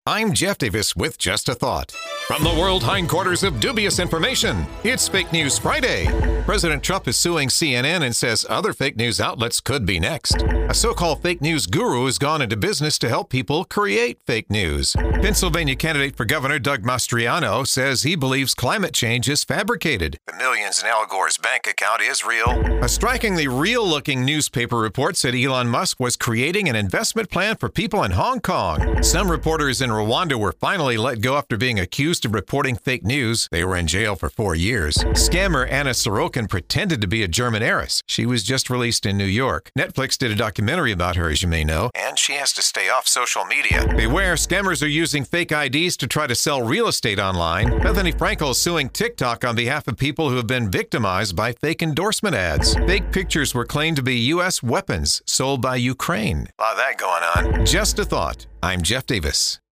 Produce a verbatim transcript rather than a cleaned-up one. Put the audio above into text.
I'm Jeff Davis with Just a Thought. From the world hindquarters of dubious information, it's Fake News Friday. President Trump is suing C N N and says other fake news outlets could be next. A so-called fake news guru has gone into business to help people create fake news. Pennsylvania candidate for governor Doug Mastriano says he believes climate change is fabricated. The millions in Al Gore's bank account is real. A strikingly real-looking newspaper report said Elon Musk was creating an investment plan for people in Hong Kong. Some reporters in Rwanda were finally let go after being accused of reporting fake news. They were in jail for four years. Scammer Anna Sorokin pretended to be a German heiress. She was just released in New York. Netflix did a documentary about her, as you may know, and she has to stay off social media. Beware, scammers are using fake I Ds to try to sell real estate online. Bethany Frankel is suing TikTok on behalf of people who have been victimized by fake endorsement ads. Fake pictures were claimed to be U S weapons sold by Ukraine. A lot of that going on. Just a thought. I'm Jeff Davis.